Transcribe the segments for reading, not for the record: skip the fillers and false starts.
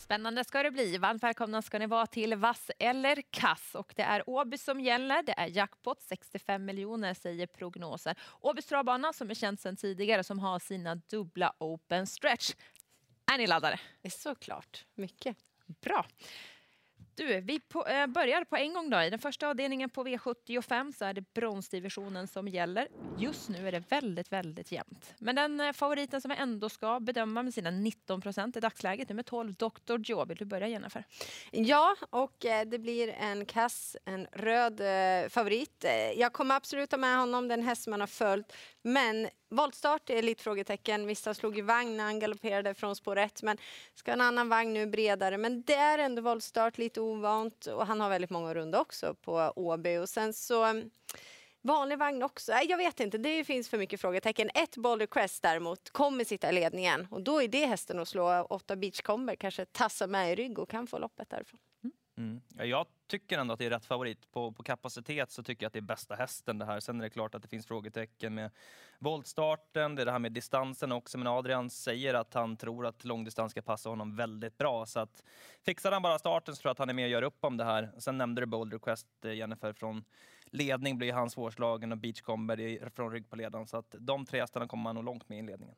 Spännande ska det bli. Varmt välkomna ska ni vara till Vass eller Kass. Och det är Åby som gäller. Det är jackpot, 65 miljoner säger prognosen. Åbys travbana som är känd sedan tidigare som har sina dubbla open stretch. Är ni laddade? Det är såklart. Mycket. Bra. Du, vi börjar på en gång då. I den första avdelningen på V75 så är det bronsdivisionen som gäller. Just nu är det väldigt, väldigt jämnt. Men den favoriten som vi ändå ska bedöma med sina 19% i dagsläget, nummer 12, Dr. Joe. Vill du börja, Jennifer? Ja, och det blir en röd favorit. Jag kommer absolut ha med honom, den häst man har följt. Men voltstart är lite frågetecken. Vissa slog i vagn när han galopperade från spår 1. Men ska en annan vagn nu bredare. Men det är ändå voltstart, lite ovant. Och han har väldigt många runda också på Åby. Och sen så vanlig vagn också. Jag vet inte, det finns för mycket frågetecken. Ett Boulder Crest däremot kommer sitta i ledningen. Och då är det hästen att slå 8 Beachcomber. Kanske tassa med i rygg och kan få loppet därifrån. Ja, jag tycker ändå att det är rätt favorit. På kapacitet så tycker jag att det är bästa hästen det här. Sen är det klart att det finns frågetecken med voltstarten. Det är det här med distansen också. Men Adrian säger att han tror att långdistans ska passa honom väldigt bra. Så att fixar han bara starten så tror jag att han är med och gör upp om det här. Sen nämnde du Boulder Quest, Jennifer, från ledning blir han svårslagen och Beachcomber från rygg på ledaren. Så att de tre hästarna kommer man nog långt med i ledningen.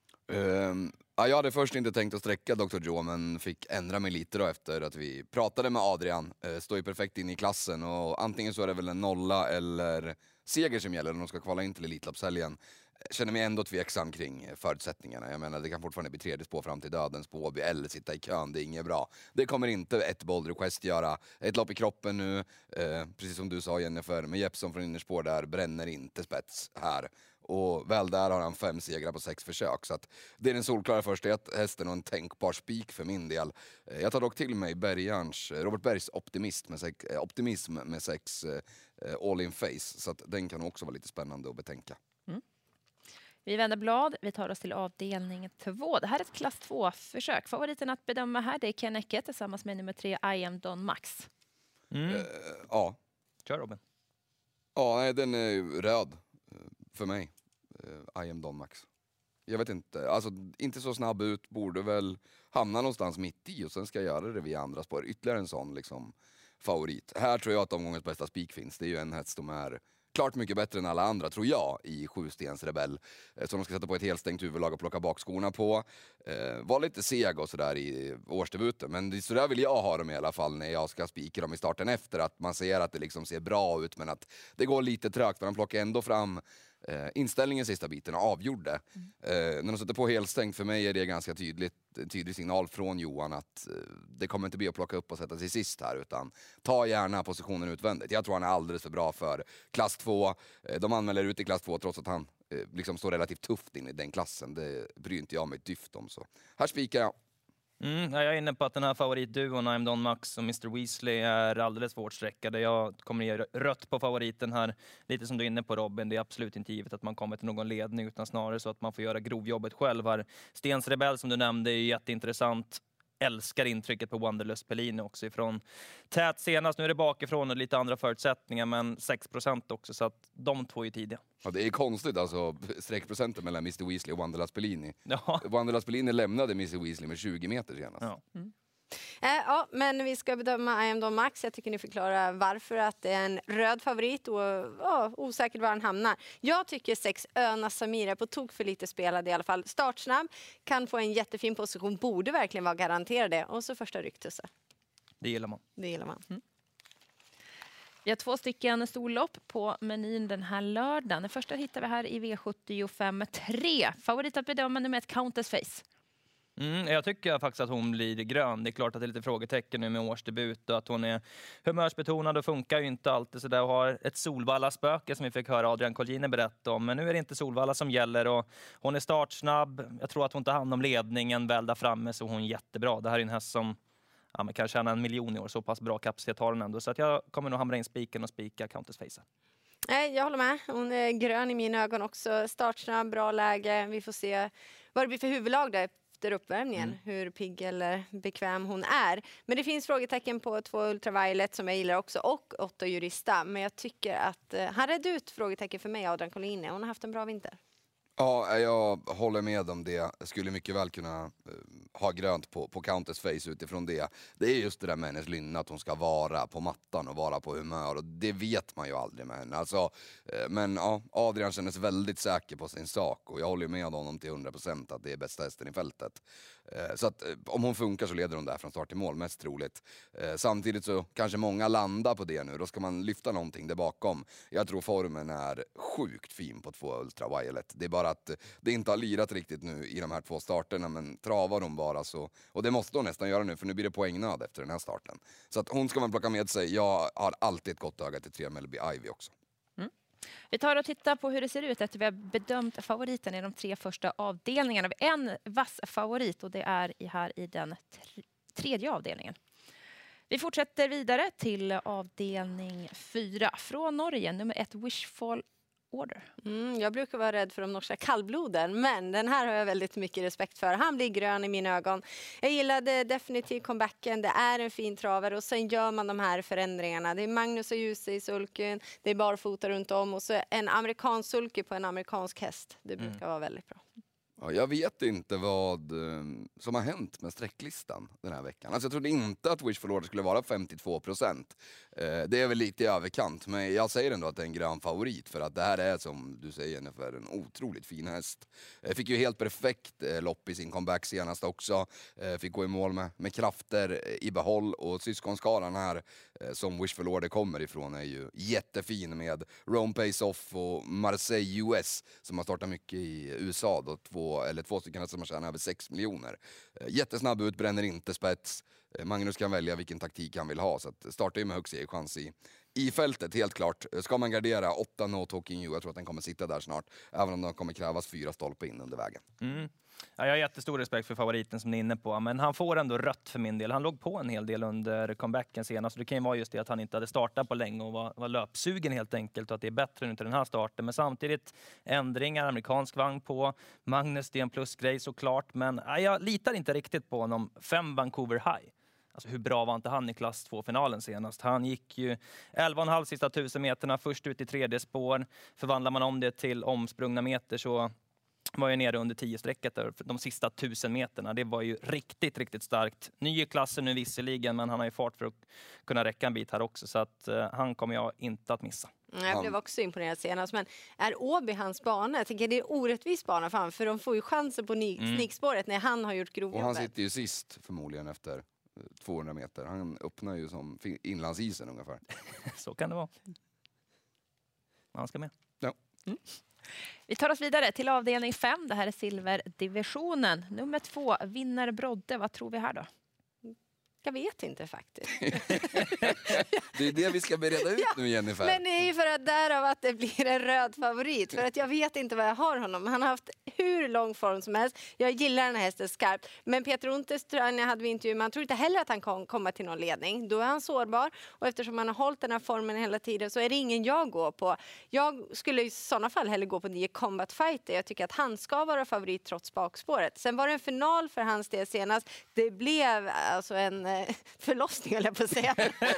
Jag hade först inte tänkt att sträcka Dr. Joe, men fick ändra mig lite då efter att vi pratade med Adrian. Står ju perfekt in i klassen och antingen så är det väl en nolla eller seger som gäller när de ska kvala in till Elitloppshelgen. Känner mig ändå tveksam kring förutsättningarna. Jag menar, det kan fortfarande bli tredje spår fram till dödens på Åby eller sitta i kön, det är inget bra. Det kommer inte ett Boulder Quest göra. Ett lopp i kroppen nu, precis som du sa, Jennifer, med Jeppson från innerspår där, bränner inte spets här. Och väl där har han 5 segrar på 6 försök. Så att det är den solklara första hästen och en tänkbar spik för min del. Jag tar dock till mig Robert Bergs optimism med 6 all in face. Så att den kan också vara lite spännande att betänka. Vi vänder blad. Vi tar oss till avdelning 2. Det här är ett klass 2-försök. Favoriten att bedöma här, det är Ken Ecke tillsammans med nummer 3, I am Don Max. Ja. Kör Robin. Ja, den är röd för mig. I am Don Max. Jag vet inte, alltså inte så snabb ut, borde väl hamna någonstans mitt i och sen ska jag göra det via andra spår. Ytterligare en sån liksom favorit. Här tror jag att omgångens bästa spik finns. Det är ju en häst som är klart mycket bättre än alla andra, tror jag, i 7-stens Rebell. Så de ska sätta på ett helt stängt huvudlag och plocka bakskorna på. Var lite seg och sådär i årsdebuten. Men så där vill jag ha dem i alla fall när jag ska spika dem i starten efter. Att man ser att det liksom ser bra ut men att det går lite trögt. För de plockar ändå fram inställningen sista biten och avgjorde. När de sätter på helt stängt, för mig är det ganska tydlig signal från Johan att det kommer inte bli att plocka upp och sätta sig sist här, utan ta gärna positionen utvändigt. Jag tror han är alldeles för bra för klass 2. De anmäler ut i klass 2 trots att han liksom står relativt tufft in i den klassen. Det bryr inte jag mig dyft om. Så här spikar jag. Jag är inne på att den här favoritduon, I'm Don Max och Mr. Weasley, är alldeles svårt sträckade. Jag kommer ge rött på favoriten här. Lite som du är inne på, Robin, det är absolut inte givet att man kommer till någon ledning, utan snarare så att man får göra grovjobbet själv här. Stens Rebell som du nämnde är jätteintressant. Älskar intrycket på Wanderlust Pellini också ifrån tät senast. Nu är det bakifrån och lite andra förutsättningar, men 6% också, så att de två är tidiga. Ja, det är konstigt alltså, sträckprocenten mellan Mr. Weasley och Wanderlust Pellini. Ja. Wanderlust Pellini lämnade Mr. Weasley med 20 meter senast. Ja. Ja, men vi ska bedöma I am Don Max. Jag tycker ni förklarar varför att det är en röd favorit och osäkert var han hamnar. Jag tycker 6 Öna Samira på tok för lite spelad i alla fall. Startsnabb, kan få en jättefin position, borde verkligen vara garanterade. Och så första rycktusse. Det gillar man. Det gillar man. Vi har 2 stycken storlopp på menyn den här lördagen. Den första hittar vi här i V75 3. Favorit att bedöma nummer 1, Countess Face. Jag tycker faktiskt att hon blir grön. Det är klart att det är lite frågetecken nu med årsdebut och att hon är humörsbetonad och funkar ju inte alltid så där och har ett Solvalla-spöke som vi fick höra Adrian Colgjini berätta om. Men nu är det inte Solvalla som gäller och hon är startsnabb. Jag tror att hon tar hand om ledningen väl där framme, så hon är jättebra. Det här är en häst som man kan tjäna 1 miljon i år, så pass bra kapacitet har hon ändå. Så att jag kommer nog hamra in spiken och spika Countess Face. Nej, jag håller med. Hon är grön i mina ögon också. Startsnabb, bra läge. Vi får se vad det blir för huvudlag där efter uppvärmningen, hur pigg eller bekväm hon är. Men det finns frågetecken på 2 Ultraviolet som jag gillar också och 8 Jurista. Men jag tycker att han redde ut frågetecken för mig, Adrian Colgjini. Hon har haft en bra vinter. Ja, jag håller med om det. Jag skulle mycket väl kunna ha grönt på Countess face utifrån det. Det är just det där med hennes lynne, att hon ska vara på mattan och vara på humör. Och det vet man ju aldrig med henne. Alltså, men ja, Adrian kändes väldigt säker på sin sak. Och jag håller med honom till 100% att det är bästa hästen i fältet. Så att om hon funkar så leder hon där från start till mål, mest troligt. Samtidigt så kanske många landar på det nu. Då ska man lyfta någonting där bakom. Jag tror formen är sjukt fin på 2 Ultraviolet. Det är bara att det inte har lirat riktigt nu i de här 2 starterna, men travar de bara så, och det måste hon nästan göra nu för nu blir det poängnöd efter den här starten. Så att hon ska man plocka med sig. Jag har alltid ett gott öga till 3 Melby Ivy också. Vi tar och tittar på hur det ser ut efter vi har bedömt favoriten i de 3 första avdelningarna. Vi har en vass favorit och det är här i den 3:e avdelningen. Vi fortsätter vidare till avdelning 4 från Norge, nummer 1 Wishful Order. Jag brukar vara rädd för de norska kallbloden, men den här har jag väldigt mycket respekt för. Han blir grön i mina ögon. Jag gillade definitivt comebacken. Det är en fin travare och sen gör man de här förändringarna. Det är Magnus och Djuse i sulken, det är barfota runt om och så en amerikansk sulke på en amerikansk häst. Det brukar vara väldigt bra. Ja, jag vet inte vad som har hänt med sträcklistan den här veckan. Alltså jag trodde inte att Wishful Order skulle vara 52%. Det är väl lite i överkant, men jag säger ändå att det är en grön favorit för att det här är, som du säger Jennifer, en otroligt fin häst. Fick ju helt perfekt lopp i sin comeback senast också. Fick gå i mål med krafter i behåll, och syskonskaran här som Wishful Order kommer ifrån är ju jättefin med Rome Pace Off och Marseille US som har startat mycket i USA då, två stycken som har tjänat över 6 miljoner. Jättesnabb ut, bränner inte spets. Magnus kan välja vilken taktik han vill ha, så att startar ju med högst chans i fältet, helt klart. Ska man gardera 8 No Talking You, jag tror att den kommer sitta där snart, även om det kommer krävas 4 stolpar in under vägen. Ja, jag har jättestor respekt för favoriten som ni är inne på, men han får ändå rött för min del. Han låg på en hel del under comebacken senast. Det kan ju vara just det att han inte hade startat på länge och var löpsugen helt enkelt, och att det är bättre nu till den här starten. Men samtidigt ändringar, amerikansk vagn på. Magnus, det är en plusgrej såklart, men jag litar inte riktigt på honom. 5 Vancouver High. Alltså hur bra var inte han i klass 2-finalen senast? Han gick ju 11,5 sista 1000 meterna, först ut i 3:e spår. Förvandlar man om det till omsprungna meter så var ju nere under 10-strecket där, de sista 1000 meterna. Det var ju riktigt, riktigt starkt. Ny i klassen nu visserligen, men han har ju fart för att kunna räcka en bit här också. Så att han kommer jag inte att missa. Jag blev också imponerad senast, men är Åby hans bana? Jag tänker det är orättvis bana för de får ju chansen på snikspåret när han har gjort grovjobbet. Och han sitter ju sist förmodligen efter 200 meter. Han öppnar ju som inlandsisen ungefär. Så kan det vara. Man ska med. Ja. Vi tar oss vidare till avdelning 5. Det här är silverdivisionen. Nummer 2, Vinner Brodde. Vad tror vi här då? Jag vet inte faktiskt. Det är det vi ska bereda ut nu, Jennifer. Men det är ju för att därav att det blir en röd favorit. För att jag vet inte vad jag har honom. Han har haft hur lång form som helst. Jag gillar den här hästen skarpt. Men Peter Unterstrand hade vi intervju. Man tror inte heller att han kan komma till någon ledning. Då är han sårbar. Och eftersom han har hållit den här formen hela tiden så är det ingen jag går på. Jag skulle i sådana fall hellre gå på 9 Combat Fighter. Jag tycker att han ska vara favorit trots bakspåret. Sen var det en final för hans del senast. Det blev alltså en förlossning, eller på att säga.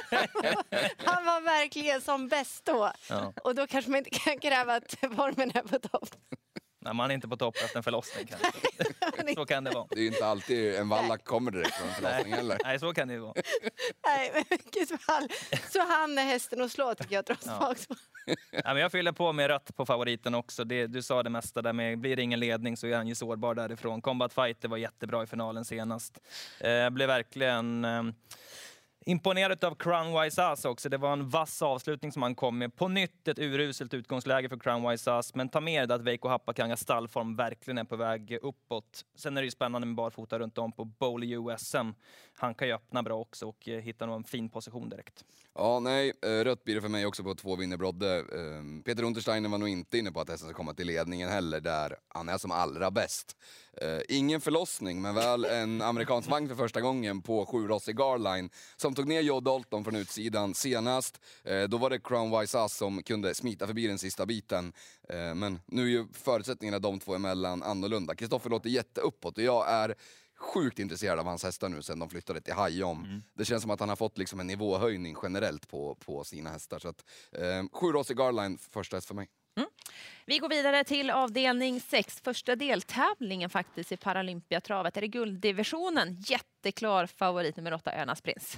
Han var verkligen som bäst då. Ja. Och då kanske man inte kan kräva att formen är på topp. Nej, man är inte på topp efter en förlossning. Så kan det vara. Det är ju inte alltid en vallack kommer direkt från en förlossning heller. Nej, så kan det ju vara. Nej, men vilket fall. Så han är hästen att slå, tycker jag, trots bakspår. Ja, men jag fyller på med rött på favoriten också. Du sa det mesta där med, blir det ingen ledning så är han ju sårbar därifrån. Combat Fighter var jättebra i finalen senast. Blev verkligen imponerad av Crown Wise Ass också. Det var en vass avslutning som han kom med. På nytt ett uruselt utgångsläge för Crown Wise Ass. Men ta med att Veikko Happakangas stallform verkligen är på väg uppåt. Sen är det ju spännande med barfota runt om på Bowley USM. Han kan ju öppna bra också och hitta nog en fin position direkt. Ja, nej. Rött blir det för mig också på 2 Vinner Brodde. Peter Untersteiner var nog inte inne på att hästen ska komma till ledningen heller, där han är som allra bäst. Ingen förlossning, men väl en amerikansk vagn för första gången på 7 Rossi Garline som tog ner Joe Dalton från utsidan senast. Då var det Crown Wise Ass som kunde smita förbi den sista biten. Men nu är ju förutsättningarna de två emellan annorlunda. Kristoffer låter jätteuppåt och jag är sjukt intresserad av hans hästar nu sen de flyttade till Hajom. Det känns som att han har fått liksom en nivåhöjning generellt på sina hästar. Så att 7 Rossi Garline, första häst för mig. Vi går vidare till avdelning 6. Första deltävlingen faktiskt i Paralympiatravet. Är det gulddivisionen? Jätteklar favorit nummer 8, Önas Prins.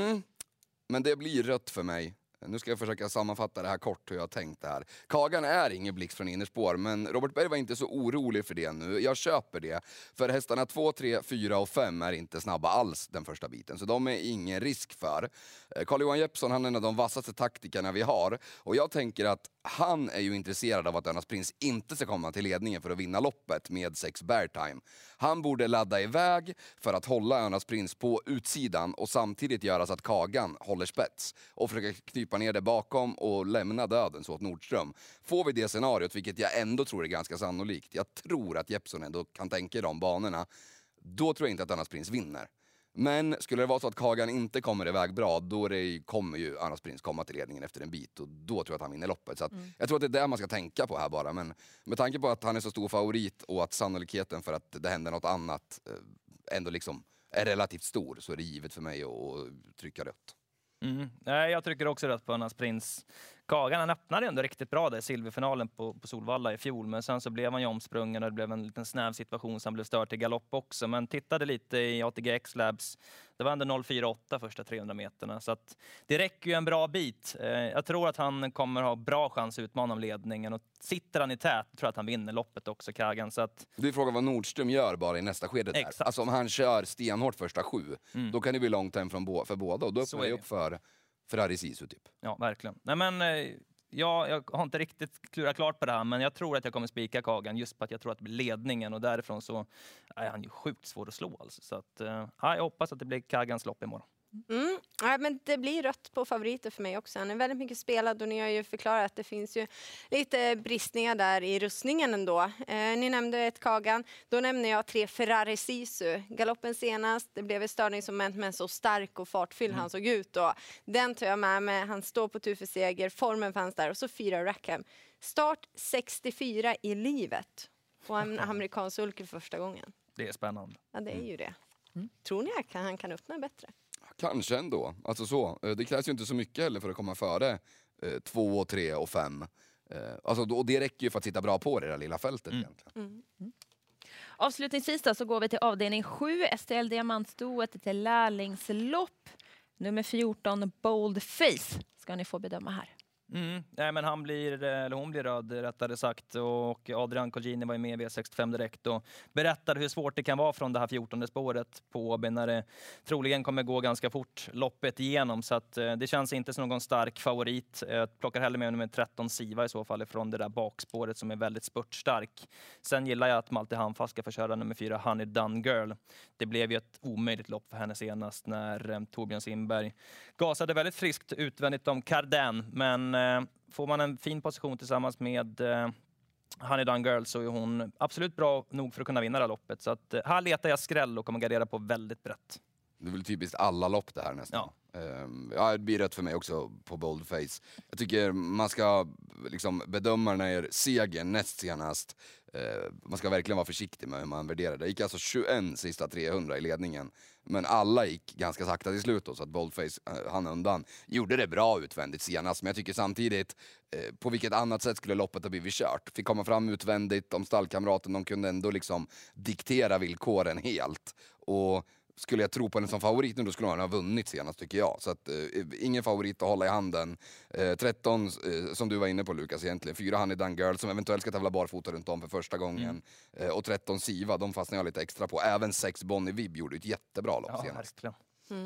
Men det blir rött för mig. Nu ska jag försöka sammanfatta det här kort hur jag har tänkt det här. Kagan är ingen blixt från innerspår, men Robert Berg var inte så orolig för det nu. Jag köper det. För hästarna 2, 3, 4 och 5 är inte snabba alls den första biten. Så de är ingen risk för. Carl-Johan Jeppsson, han är en av de vassaste taktikerna vi har. Och jag tänker att han är ju intresserad av att Önas Prins inte ska komma till ledningen för att vinna loppet med 6 Bear Time. Han borde ladda iväg för att hålla Önas Prins på utsidan och samtidigt göra så att Kagan håller spets och försöka knypa ner det bakom och lämna döden så åt Nordström. Får vi det scenariot, vilket jag ändå tror är ganska sannolikt, jag tror att Jeppsson ändå kan tänka i de banorna, då tror jag inte att Önas Prins vinner. Men skulle det vara så att Kagan inte kommer iväg bra, då kommer ju Önas Prins komma till ledningen efter en bit och då tror jag att han vinner loppet. Så att jag tror att det är det man ska tänka på här bara. Men med tanke på att han är så stor favorit och att sannolikheten för att det händer något annat ändå liksom är relativt stor, så är det givet för mig att trycka rött. Jag trycker också rött på Önas Prins. Kagan, han öppnade ändå riktigt bra där i silverfinalen på Solvalla i fjol, men sen så blev han ju omsprungen och det blev en liten snäv situation som blev stört i galopp också. Men tittade lite i ATG X-Labs, det var ändå 0,48 första 300 meterna, så att det räcker ju en bra bit. Jag tror att han kommer ha bra chans att utmana om ledningen, och sitter han i tät tror jag att han vinner loppet också, Kagan. Så att... Du frågar vad Nordström gör bara i nästa skede där. Exakt. Alltså om han kör stenhårt första 7, då kan det bli långt hem för båda och då öppnar det upp för Ferrari Sisu typ. Ja, verkligen. Nej, men jag har inte riktigt klurat klart på det här, men jag tror att jag kommer spika Kagan just på att jag tror att det blir ledningen, och därifrån så är han ju sjukt svår att slå alltså. Så att jag hoppas att det blir Kagans lopp imorgon. Ja, men det blir rött på favoriter för mig också. Han är väldigt mycket spelad och ni har ju förklarat att det finns ju lite bristningar där i rustningen ändå. Ni nämnde ett Kagan, då nämner jag 3 Ferrari Sisu. Galoppen senast, det blev ett störningsmoment men så stark och fartfylld han såg ut. Och den tar jag med mig, han står på tur för seger, formen fanns där och så 4 Rackham. Start 64 i livet och en amerikansk sulke för första gången. Det är spännande. Ja, det är ju det. Tror ni att han kan öppna bättre? Kanske ändå. Alltså så. Det krävs ju inte så mycket heller för att komma före 2, 3 och 5. Alltså, och det räcker ju för att sitta bra på det där lilla fältet egentligen. Avslutningsvis då, så går vi till avdelning 7. STL Diamantstoet till lärlingslopp. Nummer 14, Bold Face, ska ni få bedöma här. Nej, men hon blir röd rättare sagt, och Adrian Colgjini var ju med i V65 direkt och berättade hur svårt det kan vara från det här 14:e spåret på Åby när det troligen kommer gå ganska fort loppet igenom, så att det känns inte som någon stark favorit. Jag plockar hellre med nummer 13 Siva i så fall från det där bakspåret som är väldigt spurtstark. Sen gillar jag att Malte Handfast ska få köra nummer 4 Honey Done Girl. Det blev ju ett omöjligt lopp för henne senast när Torbjörn Simberg gasade väldigt friskt utvändigt om Carden, men får man en fin position tillsammans med Honey Done Girl så är hon absolut bra nog för att kunna vinna det här loppet. Så att, här letar jag skräll och kommer gardera på väldigt brett. Det är väl typiskt alla lopp det här nästan. Det blir rätt för mig också på Boldface. Jag tycker man ska liksom bedöma den här segern näst senast. Man ska verkligen vara försiktig med hur man värderar det. Det gick alltså 21 sista 300 i ledningen. Men alla gick ganska sakta till slut då, så att Boldface han undan. Gjorde det bra utvändigt senast, men jag tycker samtidigt på vilket annat sätt skulle loppet ha blivit kört. Fick komma fram utvändigt, de stallkamraten, de kunde ändå liksom diktera villkoren helt. Och skulle jag tro på den som favorit nu, då skulle han ha vunnit senast tycker jag. Så att ingen favorit att hålla i handen. 13 som du var inne på Lukas egentligen. 4 Honey Done Girl som eventuellt ska tävla barfota runt om för första gången. Och 13 Siva, de fastnar jag lite extra på. Även 6 Bonnie Vibb gjorde ett jättebra lopp senast. Verkligen.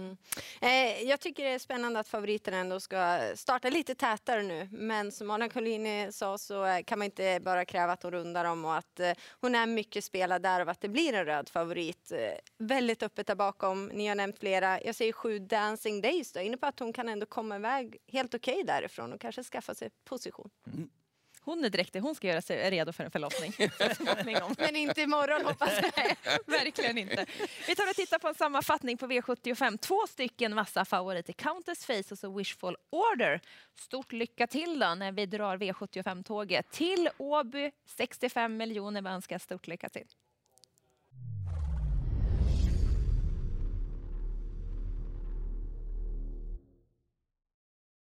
Jag tycker det är spännande att favoriterna ändå ska starta lite tätare nu, men som Anna Colgjini sa så kan man inte bara kräva att hon rundar dem och att hon är mycket spelad där och att det blir en röd favorit. Väldigt öppet där bakom, ni har nämnt flera. Jag säger 7 Dancing Days då, inne på att hon kan ändå komma iväg helt okej därifrån och kanske skaffa sig position. Hon är direkt, hon ska göra sig redo för en förlossning. Men inte imorgon hoppas jag. Verkligen inte. Vi tar och tittar på en sammanfattning på V75. 2 stycken massa favoriter. Countess Face och så Wishful Order. Stort lycka till då när vi drar V75-tåget till Åby. 65 miljoner, vi önskar stort lycka till.